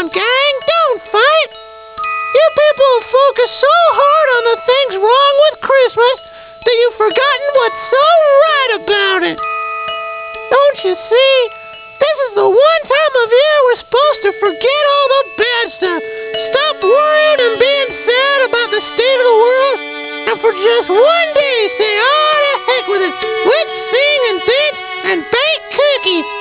on, gang, don't fight. You people have focused so hard on the things wrong with Christmas that you've forgotten what's so right about it. Don't you see? This is the one time of year we're supposed to forget all the bad stuff. Stop worrying and being sad about the state of the world. And for just one day say, oh, to heck with it. Let's sing and dance and bake cookies.